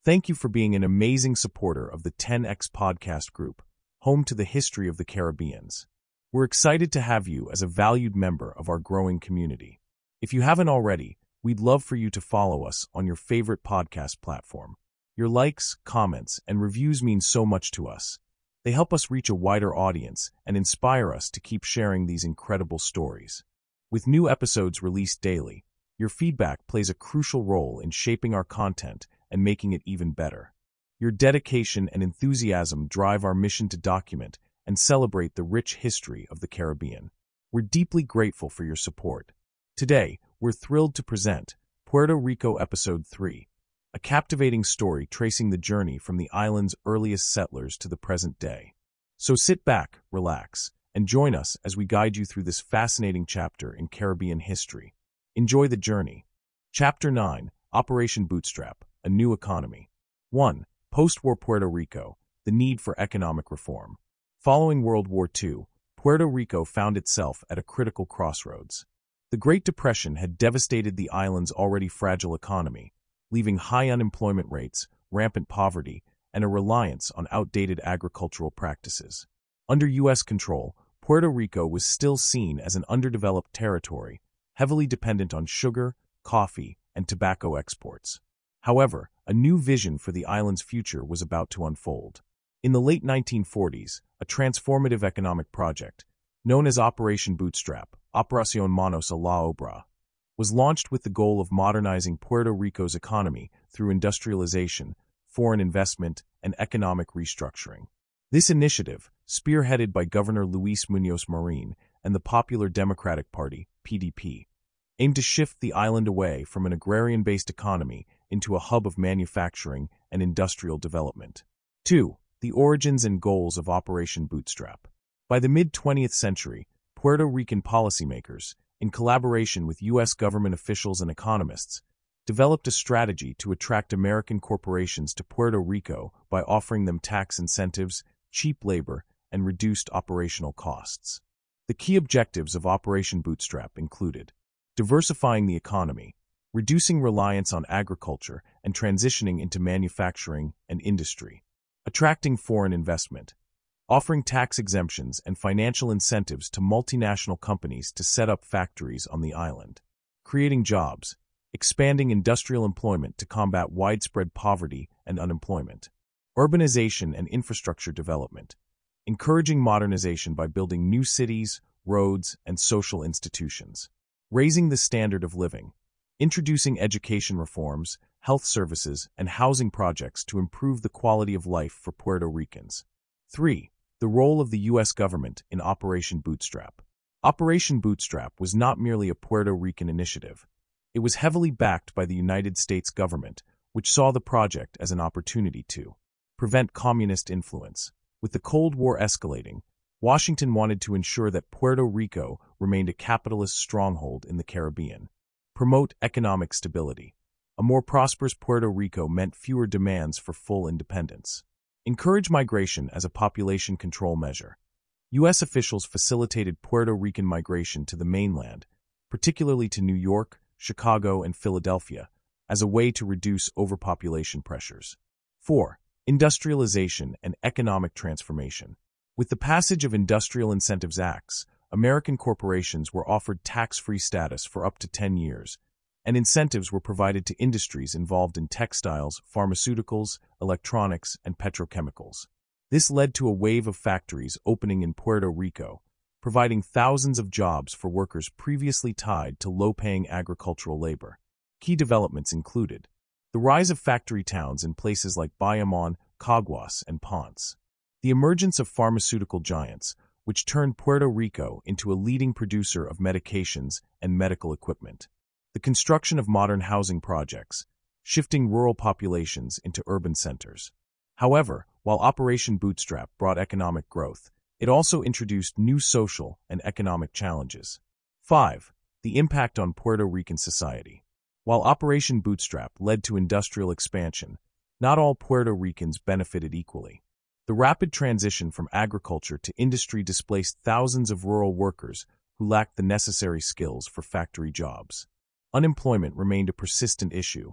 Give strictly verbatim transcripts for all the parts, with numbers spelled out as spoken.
Thank you for being an amazing supporter of the ten X Podcast Group, home to the history of the Caribbeans. We're excited to have you as a valued member of our growing community. If you haven't already, we'd love for you to follow us on your favorite podcast platform. Your likes, comments, and reviews mean so much to us. They help us reach a wider audience and inspire us to keep sharing these incredible stories. With new episodes released daily, your feedback plays a crucial role in shaping our content and making it even better. Your dedication and enthusiasm drive our mission to document and celebrate the rich history of the Caribbean. We're deeply grateful for your support. Today, we're thrilled to present Puerto Rico Episode three, a captivating story tracing the journey from the island's earliest settlers to the present day. So sit back, relax, and join us as we guide you through this fascinating chapter in Caribbean history. Enjoy the journey. Chapter nine, Operation Bootstrap, a New Economy. one. Post-war Puerto Rico, the need for economic reform. Following World War Two, Puerto Rico found itself at a critical crossroads. The Great Depression had devastated the island's already fragile economy, leaving high unemployment rates, rampant poverty, and a reliance on outdated agricultural practices. Under U S control, Puerto Rico was still seen as an underdeveloped territory, heavily dependent on sugar, coffee, and tobacco exports. However, a new vision for the island's future was about to unfold. In the late nineteen forties, a transformative economic project, known as Operation Bootstrap, Operación Manos a la Obra, was launched with the goal of modernizing Puerto Rico's economy through industrialization, foreign investment, and economic restructuring. This initiative, spearheaded by Governor Luis Muñoz Marin and the Popular Democratic Party, P D P, aimed to shift the island away from an agrarian-based economy into a hub of manufacturing and industrial development. two. The origins and goals of Operation Bootstrap. By the mid-twentieth century, Puerto Rican policymakers, in collaboration with U S government officials and economists, developed a strategy to attract American corporations to Puerto Rico by offering them tax incentives, cheap labor, and reduced operational costs. The key objectives of Operation Bootstrap included diversifying the economy, reducing reliance on agriculture, and transitioning into manufacturing and industry, attracting foreign investment, offering tax exemptions and financial incentives to multinational companies to set up factories on the island, creating jobs, expanding industrial employment to combat widespread poverty and unemployment, urbanization and infrastructure development, encouraging modernization by building new cities, roads, and social institutions, raising the standard of living, introducing education reforms, health services, and housing projects to improve the quality of life for Puerto Ricans. three. The role of the U S government in Operation Bootstrap. Operation Bootstrap was not merely a Puerto Rican initiative. It was heavily backed by the United States government, which saw the project as an opportunity to prevent communist influence. With the Cold War escalating, Washington wanted to ensure that Puerto Rico remained a capitalist stronghold in the Caribbean, promote economic stability. A more prosperous Puerto Rico meant fewer demands for full independence. Encourage migration as a population control measure. U S officials facilitated Puerto Rican migration to the mainland, particularly to New York, Chicago, and Philadelphia, as a way to reduce overpopulation pressures. four. Industrialization and economic transformation. With the passage of Industrial Incentives Acts, American corporations were offered tax-free status for up to ten years, and incentives were provided to industries involved in textiles, pharmaceuticals, electronics, and petrochemicals. This led to a wave of factories opening in Puerto Rico, providing thousands of jobs for workers previously tied to low-paying agricultural labor. Key developments included the rise of factory towns in places like Bayamón, Caguas, and Ponce, the emergence of pharmaceutical giants, which turned Puerto Rico into a leading producer of medications and medical equipment, the construction of modern housing projects, shifting rural populations into urban centers. However, while Operation Bootstrap brought economic growth, it also introduced new social and economic challenges. five. The impact on Puerto Rican society. While Operation Bootstrap led to industrial expansion, not all Puerto Ricans benefited equally. The rapid transition from agriculture to industry displaced thousands of rural workers who lacked the necessary skills for factory jobs. Unemployment remained a persistent issue,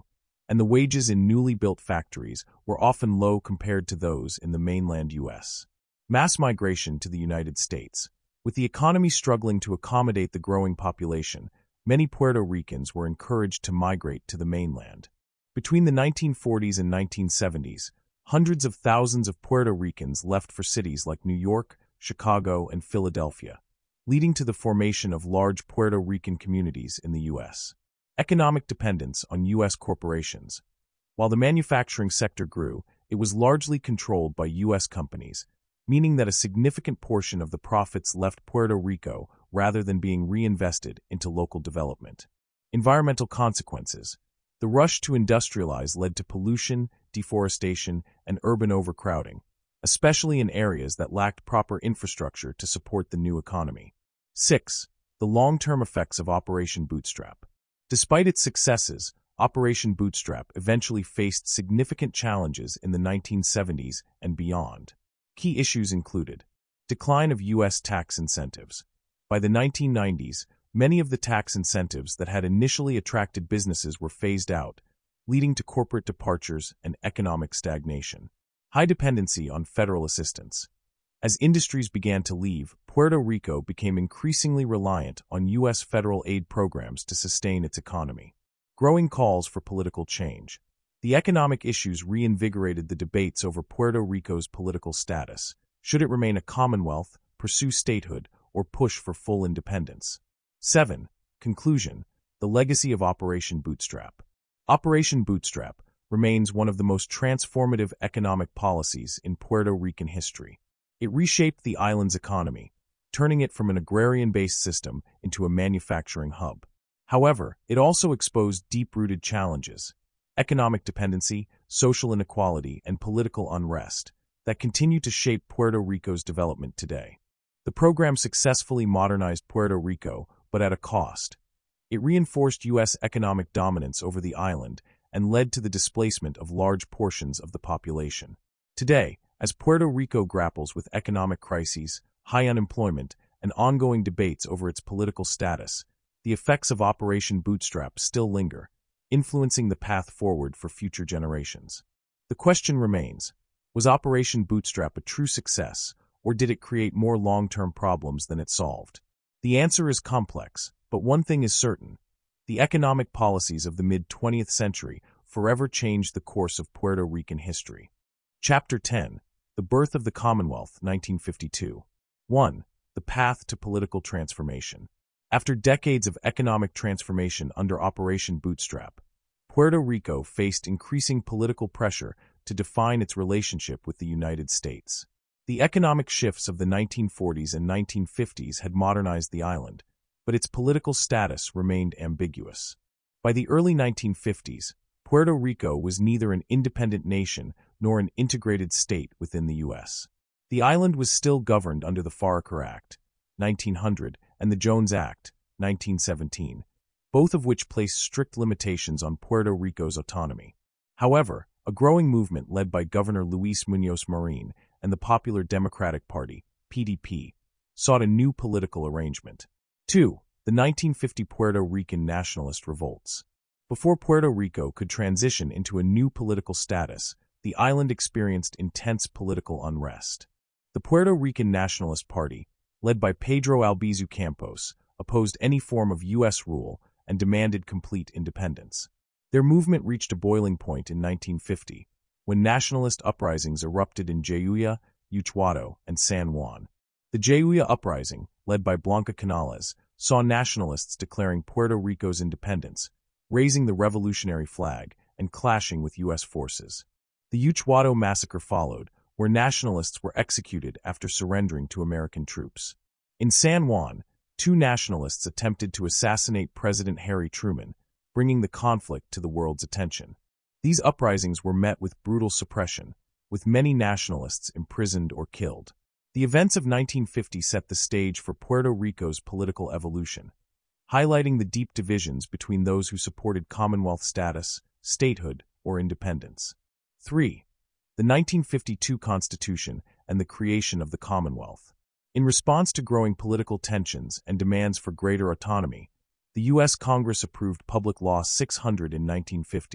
and the wages in newly built factories were often low compared to those in the mainland U S. Mass migration to the United States. With the economy struggling to accommodate the growing population, many Puerto Ricans were encouraged to migrate to the mainland. Between the nineteen forties and nineteen seventies, hundreds of thousands of Puerto Ricans left for cities like New York, Chicago, and Philadelphia, leading to the formation of large Puerto Rican communities in the U S. Economic dependence on U S corporations. While the manufacturing sector grew, it was largely controlled by U S companies, meaning that a significant portion of the profits left Puerto Rico rather than being reinvested into local development. Environmental consequences. The rush to industrialize led to pollution, deforestation, and urban overcrowding, especially in areas that lacked proper infrastructure to support the new economy. six. The long-term effects of Operation Bootstrap. Despite its successes, Operation Bootstrap eventually faced significant challenges in the nineteen seventies and beyond. Key issues included decline of U S tax incentives. By the nineteen nineties, many of the tax incentives that had initially attracted businesses were phased out, leading to corporate departures and economic stagnation. High dependency on federal assistance. As industries began to leave, Puerto Rico became increasingly reliant on U S federal aid programs to sustain its economy. Growing calls for political change. The economic issues reinvigorated the debates over Puerto Rico's political status. Should it remain a commonwealth, pursue statehood, or push for full independence? seven. Conclusion. The legacy of Operation Bootstrap. Operation Bootstrap remains one of the most transformative economic policies in Puerto Rican history. It reshaped the island's economy, turning it from an agrarian-based system into a manufacturing hub. However, it also exposed deep-rooted challenges, economic dependency, social inequality, and political unrest that continue to shape Puerto Rico's development today. The program successfully modernized Puerto Rico, but at a cost. It reinforced U S economic dominance over the island and led to the displacement of large portions of the population. Today, as Puerto Rico grapples with economic crises, high unemployment, and ongoing debates over its political status, the effects of Operation Bootstrap still linger, influencing the path forward for future generations. The question remains, was Operation Bootstrap a true success, or did it create more long-term problems than it solved? The answer is complex, but one thing is certain. The economic policies of the mid-twentieth century forever changed the course of Puerto Rican history. Chapter ten. The Birth of the Commonwealth, nineteen fifty-two. one. The Path to Political Transformation. After decades of economic transformation under Operation Bootstrap, Puerto Rico faced increasing political pressure to define its relationship with the United States. The economic shifts of the nineteen forties and nineteen fifties had modernized the island, but its political status remained ambiguous. By the early nineteen fifties, Puerto Rico was neither an independent nation nor an integrated state within the U S. The island was still governed under the Foraker Act, nineteen hundred, and the Jones Act, nineteen seventeen, both of which placed strict limitations on Puerto Rico's autonomy. However, a growing movement led by Governor Luis Muñoz Marin and the Popular Democratic Party, P D P, sought a new political arrangement. two. The nineteen fifty Puerto Rican nationalist revolts. Before Puerto Rico could transition into a new political status, the island experienced intense political unrest. The Puerto Rican Nationalist Party, led by Pedro Albizu Campos, opposed any form of U S rule and demanded complete independence. Their movement reached a boiling point in nineteen fifty, when nationalist uprisings erupted in Jayuya, Utuado, and San Juan. The Jayuya uprising, led by Blanca Canales, saw nationalists declaring Puerto Rico's independence, raising the revolutionary flag, and clashing with U S forces. The Utuado massacre followed, where nationalists were executed after surrendering to American troops. In San Juan, two nationalists attempted to assassinate President Harry Truman, bringing the conflict to the world's attention. These uprisings were met with brutal suppression, with many nationalists imprisoned or killed. The events of nineteen fifty set the stage for Puerto Rico's political evolution, highlighting the deep divisions between those who supported Commonwealth status, statehood, or independence. three. The nineteen fifty-two Constitution and the creation of the Commonwealth. In response to growing political tensions and demands for greater autonomy, the U S Congress approved Public Law six hundred in nineteen fifty,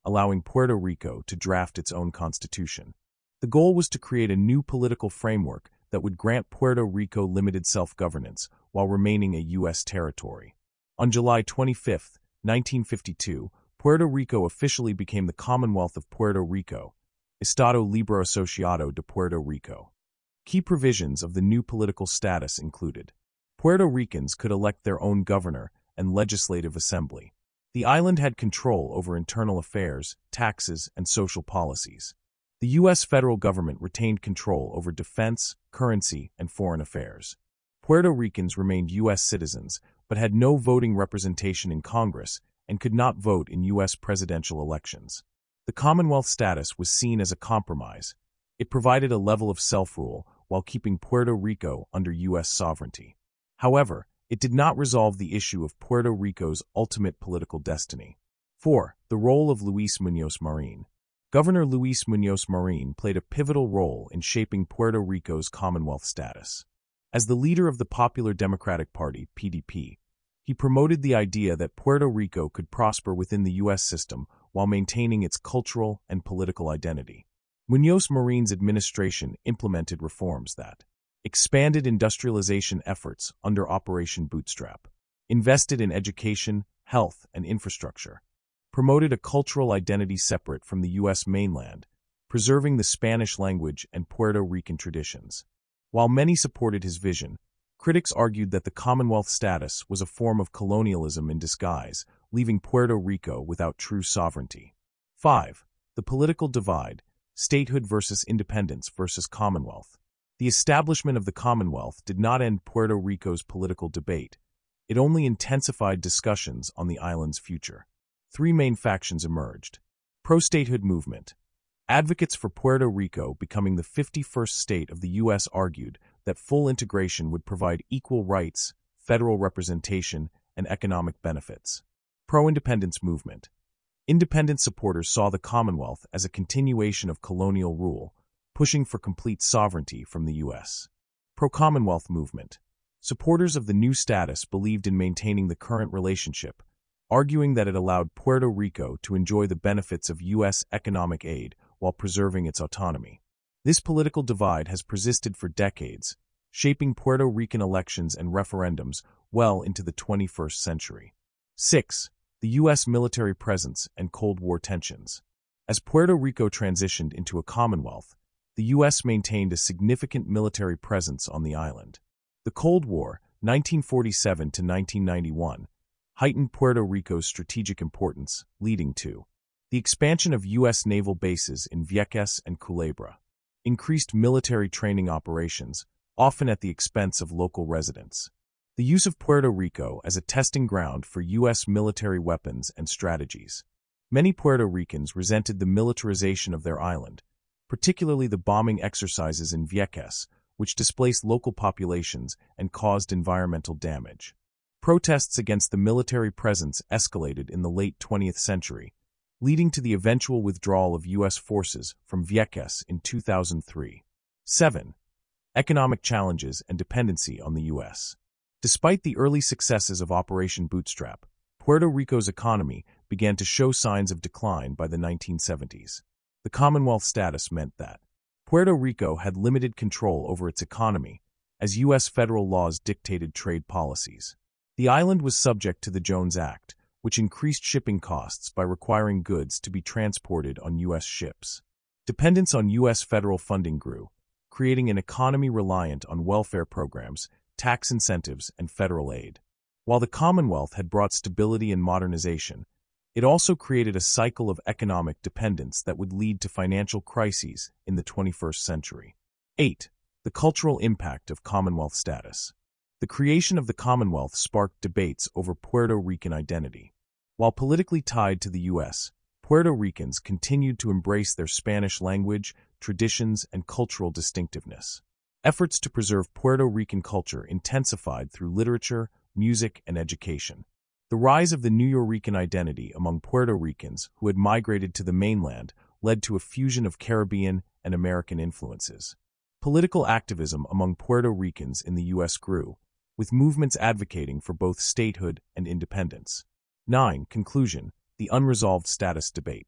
allowing Puerto Rico to draft its own constitution. The goal was to create a new political framework that would grant Puerto Rico limited self-governance while remaining a U S territory. On July twenty-fifth, nineteen fifty-two, Puerto Rico officially became the Commonwealth of Puerto Rico, Estado Libre Asociado de Puerto Rico. Key provisions of the new political status included: Puerto Ricans could elect their own governor and legislative assembly. The island had control over internal affairs, taxes, and social policies. The U S federal government retained control over defense, currency, and foreign affairs. Puerto Ricans remained U S citizens, but had no voting representation in Congress and could not vote in U S presidential elections. The Commonwealth status was seen as a compromise. It provided a level of self-rule while keeping Puerto Rico under U S sovereignty. However, it did not resolve the issue of Puerto Rico's ultimate political destiny. four. The role of Luis Muñoz Marín. Governor Luis Muñoz Marín played a pivotal role in shaping Puerto Rico's Commonwealth status. As the leader of the Popular Democratic Party, P D P, he promoted the idea that Puerto Rico could prosper within the U S system while maintaining its cultural and political identity. Muñoz Marín's administration implemented reforms that expanded industrialization efforts under Operation Bootstrap, invested in education, health, and infrastructure, promoted a cultural identity separate from the U S mainland, preserving the Spanish language and Puerto Rican traditions. While many supported his vision, critics argued that the Commonwealth status was a form of colonialism in disguise, leaving Puerto Rico without true sovereignty. five. The political divide, statehood versus independence versus Commonwealth. The establishment of the Commonwealth did not end Puerto Rico's political debate. It only intensified discussions on the island's future. Three main factions emerged. Pro-statehood movement. Advocates for Puerto Rico becoming the fifty-first state of the U S argued that full integration would provide equal rights, federal representation, and economic benefits. Pro-independence movement. Independence supporters saw the Commonwealth as a continuation of colonial rule, pushing for complete sovereignty from the U S. Pro-Commonwealth movement. Supporters of the new status believed in maintaining the current relationship, arguing that it allowed Puerto Rico to enjoy the benefits of U S economic aid while preserving its autonomy. This political divide has persisted for decades, shaping Puerto Rican elections and referendums well into the twenty-first century. six. The U S military presence and Cold War tensions. As Puerto Rico transitioned into a Commonwealth, the U S maintained a significant military presence on the island. The Cold War, nineteen forty-seven to nineteen ninety-one, heightened Puerto Rico's strategic importance, leading to the expansion of U S naval bases in Vieques and Culebra, increased military training operations, often at the expense of local residents, the use of Puerto Rico as a testing ground for U S military weapons and strategies. Many Puerto Ricans resented the militarization of their island, particularly the bombing exercises in Vieques, which displaced local populations and caused environmental damage. Protests against the military presence escalated in the late twentieth century, leading to the eventual withdrawal of U S forces from Vieques in two thousand three. seven. Economic challenges and dependency on the U S. Despite the early successes of Operation Bootstrap, Puerto Rico's economy began to show signs of decline by the nineteen seventies. The Commonwealth status meant that Puerto Rico had limited control over its economy, as U S federal laws dictated trade policies. The island was subject to the Jones Act, which increased shipping costs by requiring goods to be transported on U S ships. Dependence on U S federal funding grew, creating an economy reliant on welfare programs, tax incentives, and federal aid. While the Commonwealth had brought stability and modernization, it also created a cycle of economic dependence that would lead to financial crises in the twenty-first century. eight. The cultural impact of Commonwealth status. The creation of the Commonwealth sparked debates over Puerto Rican identity. While politically tied to the U S, Puerto Ricans continued to embrace their Spanish language, traditions, and cultural distinctiveness. Efforts to preserve Puerto Rican culture intensified through literature, music, and education. The rise of the Nuyorican identity among Puerto Ricans who had migrated to the mainland led to a fusion of Caribbean and American influences. Political activism among Puerto Ricans in the U S grew, with movements advocating for both statehood and independence. nine. Conclusion: the unresolved status debate.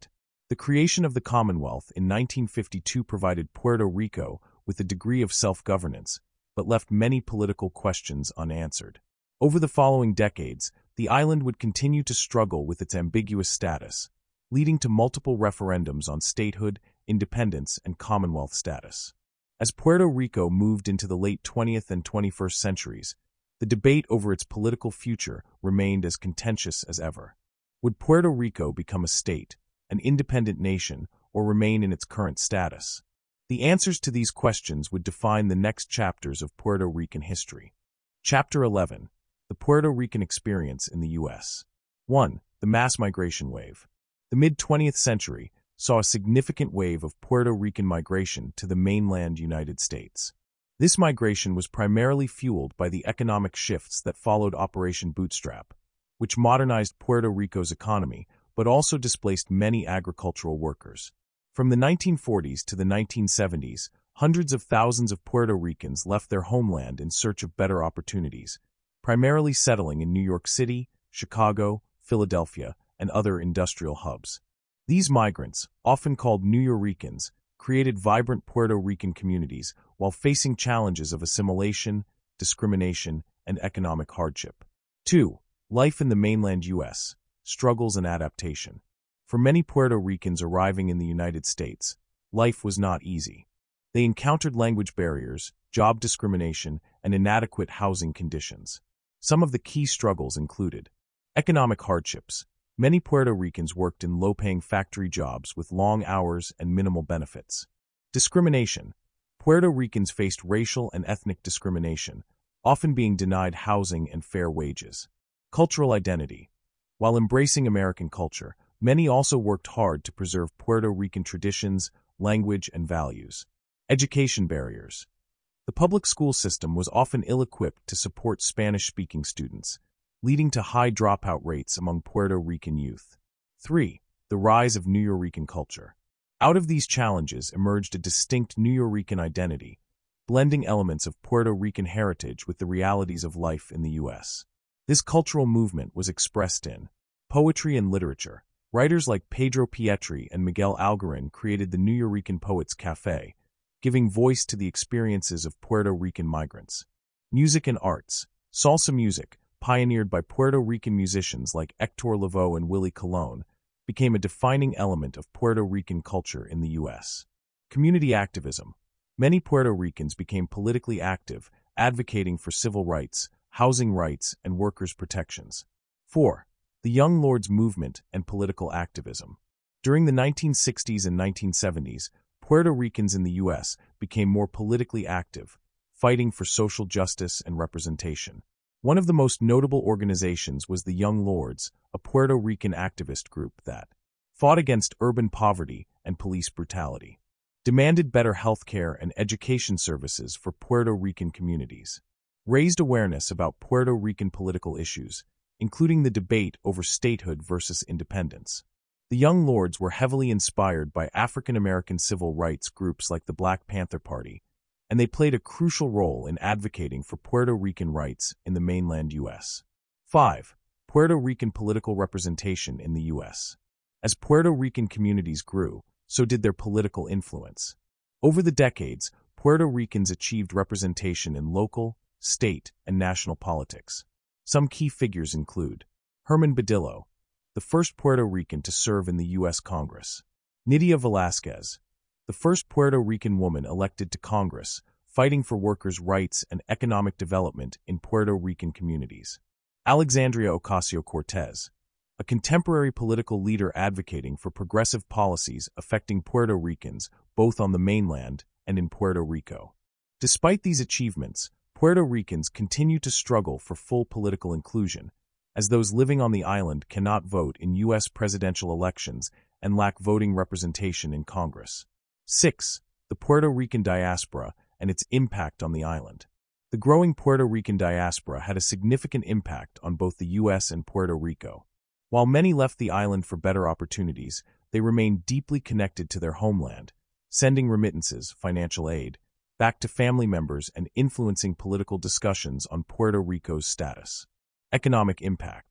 The creation of the Commonwealth in nineteen fifty-two provided Puerto Rico with a degree of self-governance, but left many political questions unanswered. Over the following decades, the island would continue to struggle with its ambiguous status, leading to multiple referendums on statehood, independence, and Commonwealth status. As Puerto Rico moved into the late twentieth and twenty-first centuries, the debate over its political future remained as contentious as ever. Would Puerto Rico become a state, an independent nation, or remain in its current status? The answers to these questions would define the next chapters of Puerto Rican history. Chapter eleven. The Puerto Rican Experience in the U S one. The Mass Migration Wave. The mid-twentieth century saw a significant wave of Puerto Rican migration to the mainland United States. This migration was primarily fueled by the economic shifts that followed Operation Bootstrap, which modernized Puerto Rico's economy but also displaced many agricultural workers. From the nineteen forties to the nineteen seventies, hundreds of thousands of Puerto Ricans left their homeland in search of better opportunities, primarily settling in New York City, Chicago, Philadelphia, and other industrial hubs. These migrants, often called Nuyorican, created vibrant Puerto Rican communities while facing challenges of assimilation, discrimination, and economic hardship. two. Life in the mainland U S. Struggles and adaptation. For many Puerto Ricans arriving in the United States, life was not easy. They encountered language barriers, job discrimination, and inadequate housing conditions. Some of the key struggles included economic hardships. Many Puerto Ricans worked in low-paying factory jobs with long hours and minimal benefits. Discrimination. Puerto Ricans faced racial and ethnic discrimination, often being denied housing and fair wages. Cultural identity. While embracing American culture, many also worked hard to preserve Puerto Rican traditions, language, and values. Education barriers. The public school system was often ill-equipped to support Spanish-speaking students, leading to high dropout rates among Puerto Rican youth. three. The rise of Nuyorican culture. Out of these challenges emerged a distinct Nuyorican identity, blending elements of Puerto Rican heritage with the realities of life in the U S. This cultural movement was expressed in poetry and literature. Writers like Pedro Pietri and Miguel Algarin created the Nuyorican Poets Café, giving voice to the experiences of Puerto Rican migrants. Music and arts. Salsa music, pioneered by Puerto Rican musicians like Hector Lavoe and Willie Colon, became a defining element of Puerto Rican culture in the U S. Community activism. Many Puerto Ricans became politically active, advocating for civil rights, housing rights, and workers' protections. four. The Young Lords movement and political activism. During the nineteen sixties and nineteen seventies, Puerto Ricans in the U S became more politically active, fighting for social justice and representation. One of the most notable organizations was the Young Lords, a Puerto Rican activist group that fought against urban poverty and police brutality, demanded better health care and education services for Puerto Rican communities, raised awareness about Puerto Rican political issues, including the debate over statehood versus independence. The Young Lords were heavily inspired by African American civil rights groups like the Black Panther Party, and they played a crucial role in advocating for Puerto Rican rights in the mainland U S. five. Puerto Rican political representation in the U S. As Puerto Rican communities grew, so did their political influence. Over the decades, Puerto Ricans achieved representation in local, state, and national politics. Some key figures include Herman Badillo, the first Puerto Rican to serve in the U S Congress; Nydia Velázquez, the first Puerto Rican woman elected to Congress, fighting for workers' rights and economic development in Puerto Rican communities; Alexandria Ocasio-Cortez, a contemporary political leader advocating for progressive policies affecting Puerto Ricans both on the mainland and in Puerto Rico. Despite these achievements, Puerto Ricans continue to struggle for full political inclusion, as those living on the island cannot vote in U S presidential elections and lack voting representation in Congress. six. The Puerto Rican diaspora and its impact on the island. The growing Puerto Rican diaspora had a significant impact on both the U S and Puerto Rico. While many left the island for better opportunities, they remained deeply connected to their homeland, sending remittances, financial aid, back to family members and influencing political discussions on Puerto Rico's status. Economic impact.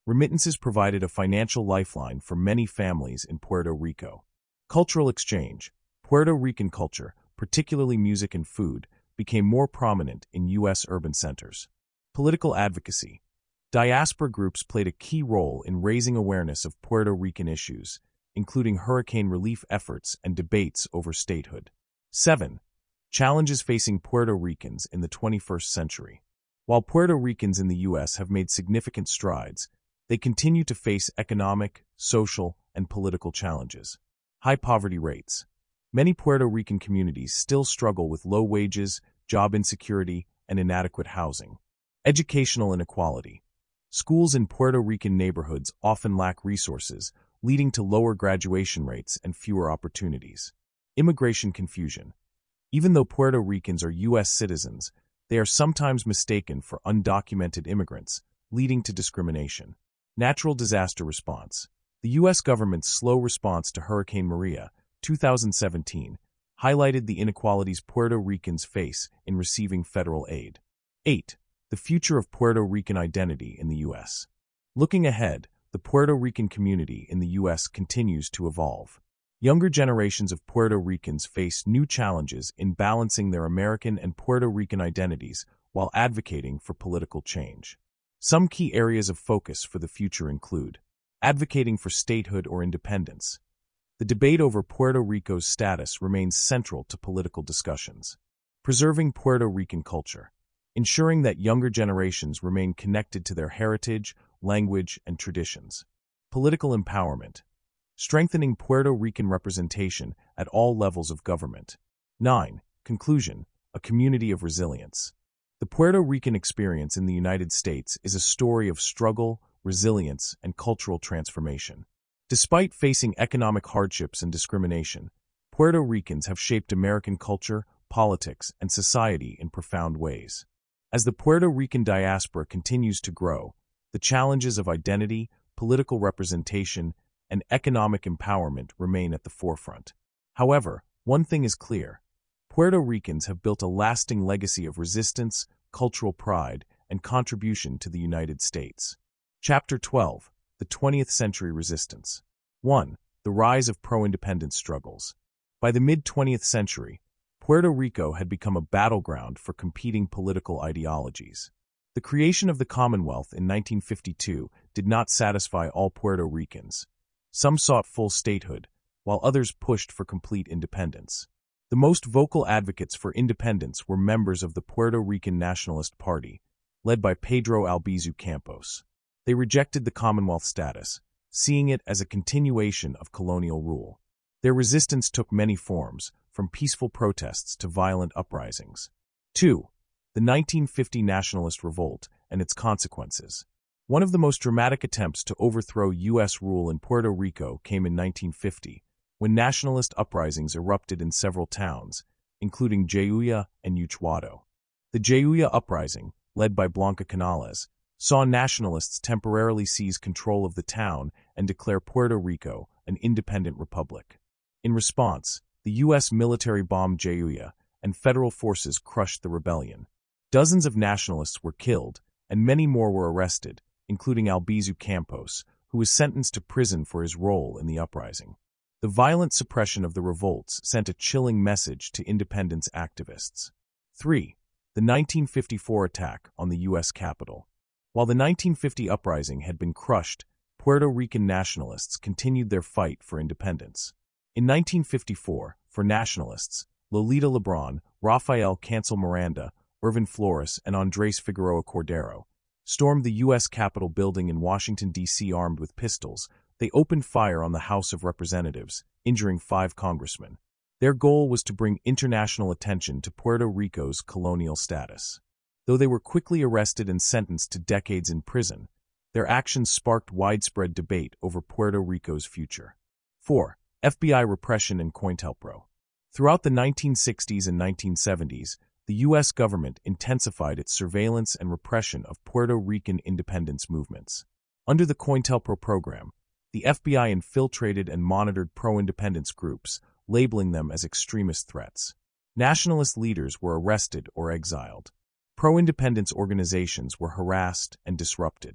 Remittances provided a financial lifeline for many families in Puerto Rico. Cultural exchange. Puerto Rican culture, particularly music and food, became more prominent in U S urban centers. Political advocacy. Diaspora groups played a key role in raising awareness of Puerto Rican issues, including hurricane relief efforts and debates over statehood. seven. Challenges facing Puerto Ricans in the twenty-first century. While Puerto Ricans in the U S have made significant strides, they continue to face economic, social, and political challenges. High poverty rates. Many Puerto Rican communities still struggle with low wages, job insecurity, and inadequate housing. Educational inequality. Schools in Puerto Rican neighborhoods often lack resources, leading to lower graduation rates and fewer opportunities. Immigration confusion. Even though Puerto Ricans are U S citizens, they are sometimes mistaken for undocumented immigrants, leading to discrimination. Natural disaster response. The U S government's slow response to Hurricane Maria, two thousand seventeen, highlighted the inequalities Puerto Ricans face in receiving federal aid. eight. The future of Puerto Rican identity in the U S. Looking ahead, the Puerto Rican community in the U S continues to evolve. Younger generations of Puerto Ricans face new challenges in balancing their American and Puerto Rican identities while advocating for political change. Some key areas of focus for the future include advocating for statehood or independence. The debate over Puerto Rico's status remains central to political discussions. Preserving Puerto Rican culture. Ensuring that younger generations remain connected to their heritage, language, and traditions. Political empowerment. Strengthening Puerto Rican representation at all levels of government. nine. Conclusion. A community of resilience. The Puerto Rican experience in the United States is a story of struggle, resilience, and cultural transformation. Despite facing economic hardships and discrimination, Puerto Ricans have shaped American culture, politics, and society in profound ways. As the Puerto Rican diaspora continues to grow, the challenges of identity, political representation, and economic empowerment remain at the forefront. However, one thing is clear: Puerto Ricans have built a lasting legacy of resistance, cultural pride, and contribution to the United States. Chapter twelve. The twentieth Century Resistance. one. The rise of pro-independence struggles. By the mid-twentieth century, Puerto Rico had become a battleground for competing political ideologies. The creation of the Commonwealth in nineteen fifty-two did not satisfy all Puerto Ricans. Some sought full statehood, while others pushed for complete independence. The most vocal advocates for independence were members of the Puerto Rican Nationalist Party, led by Pedro Albizu Campos. They rejected the Commonwealth status, seeing it as a continuation of colonial rule. Their resistance took many forms, from peaceful protests to violent uprisings. two. The nineteen fifty Nationalist Revolt and its consequences. One of the most dramatic attempts to overthrow U S rule in Puerto Rico came in nineteen fifty, when nationalist uprisings erupted in several towns, including Jayuya and Utuado. The Jayuya uprising, led by Blanca Canales, saw nationalists temporarily seize control of the town and declare Puerto Rico an independent republic. In response, the U S military bombed Jayuya, and federal forces crushed the rebellion. Dozens of nationalists were killed, and many more were arrested, including Albizu Campos, who was sentenced to prison for his role in the uprising. The violent suppression of the revolts sent a chilling message to independence activists. three. The nineteen fifty-four attack on the U S Capitol. While the nineteen fifty uprising had been crushed, Puerto Rican nationalists continued their fight for independence. In nineteen fifty-four, for nationalists, Lolita Lebron, Rafael Cancel Miranda, Irvin Flores, and Andrés Figueroa Cordero stormed the U S Capitol building in Washington, D C armed with pistols. They opened fire on the House of Representatives, injuring five congressmen. Their goal was to bring international attention to Puerto Rico's colonial status. Though they were quickly arrested and sentenced to decades in prison, their actions sparked widespread debate over Puerto Rico's future. four. F B I repression and COINTELPRO. Throughout the nineteen sixties and nineteen seventies, the U S government intensified its surveillance and repression of Puerto Rican independence movements. Under the COINTELPRO program, the F B I infiltrated and monitored pro-independence groups, labeling them as extremist threats. Nationalist leaders were arrested or exiled. Pro-independence organizations were harassed and disrupted.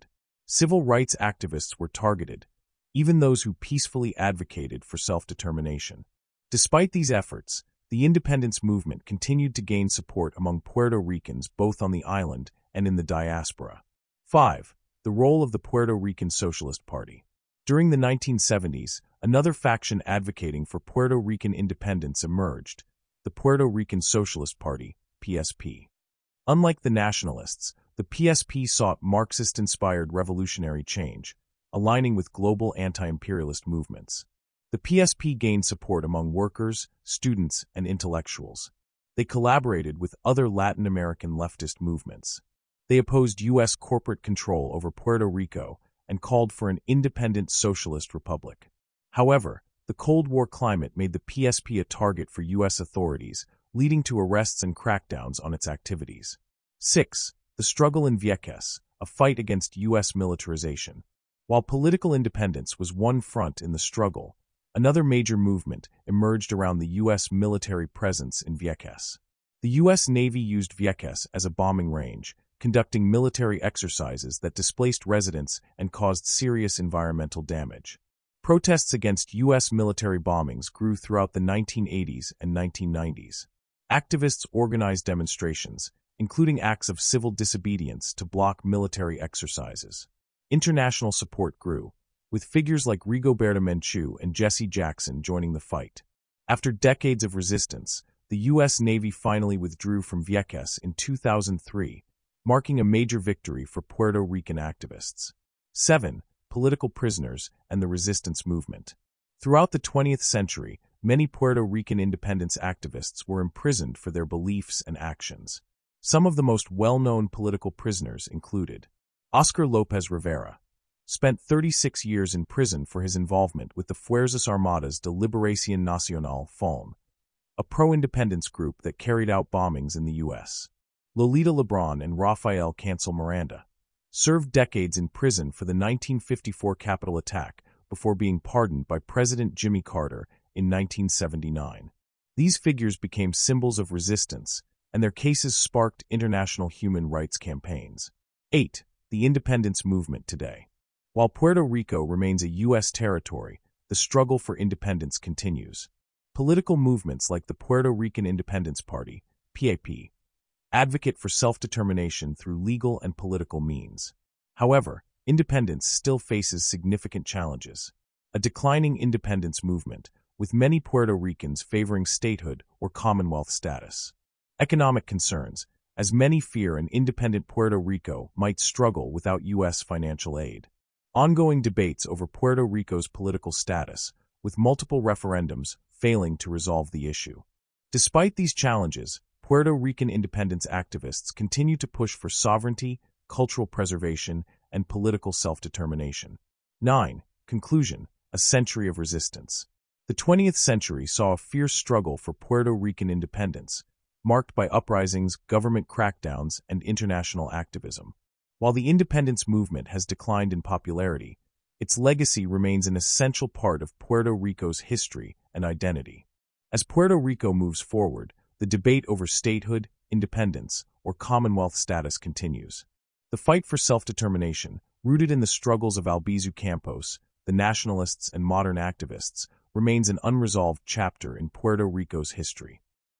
Civil rights activists were targeted, even those who peacefully advocated for self-determination. Despite these efforts, the independence movement continued to gain support among Puerto Ricans both on the island and in the diaspora. five. The role of the Puerto Rican Socialist Party. During the nineteen seventies, another faction advocating for Puerto Rican independence emerged, the Puerto Rican Socialist Party, P S P. Unlike the nationalists, the P S P sought Marxist-inspired revolutionary change, aligning with global anti-imperialist movements. The P S P gained support among workers, students, and intellectuals. They collaborated with other Latin American leftist movements. They opposed U S corporate control over Puerto Rico and called for an independent socialist republic. However, the Cold War climate made the P S P a target for U S authorities, leading to arrests and crackdowns on its activities. six. The struggle in Vieques, a fight against U S militarization. While political independence was one front in the struggle, another major movement emerged around the U S military presence in Vieques. The U S Navy used Vieques as a bombing range, conducting military exercises that displaced residents and caused serious environmental damage. Protests against U S military bombings grew throughout the nineteen eighties and nineteen nineties. Activists organized demonstrations, including acts of civil disobedience to block military exercises. International support grew, with figures like Rigoberta Menchú and Jesse Jackson joining the fight. After decades of resistance, the U S Navy finally withdrew from Vieques in two thousand three, marking a major victory for Puerto Rican activists. seven. Political prisoners and the resistance movement. Throughout the twentieth century, many Puerto Rican independence activists were imprisoned for their beliefs and actions. Some of the most well-known political prisoners included Oscar López Rivera, spent thirty-six years in prison for his involvement with the Fuerzas Armadas de Liberación Nacional, F A L N, a pro-independence group that carried out bombings in the U S Lolita Lebrón and Rafael Cancel Miranda served decades in prison for the nineteen fifty-four Capitol attack before being pardoned by President Jimmy Carter in nineteen seventy-nine. These figures became symbols of resistance, and their cases sparked international human rights campaigns. eight. The independence movement today. While Puerto Rico remains a U S territory, the struggle for independence continues. Political movements like the Puerto Rican Independence Party, P A P, advocate for self-determination through legal and political means. However, independence still faces significant challenges. A declining independence movement, with many Puerto Ricans favoring statehood or Commonwealth status. Economic concerns, as many fear an independent Puerto Rico might struggle without U S financial aid. Ongoing debates over Puerto Rico's political status, with multiple referendums failing to resolve the issue. Despite these challenges, Puerto Rican independence activists continue to push for sovereignty, cultural preservation, and political self-determination. nine. Conclusion: a century of resistance. The twentieth century saw a fierce struggle for Puerto Rican independence, marked by uprisings, government crackdowns, and international activism. While the independence movement has declined in popularity, its legacy remains an essential part of Puerto Rico's history and identity. As Puerto Rico moves forward, the debate over statehood, independence, or Commonwealth status continues. The fight for self-determination, rooted in the struggles of Albizu Campos, the nationalists and modern activists, remains an unresolved chapter in Puerto Rico's history.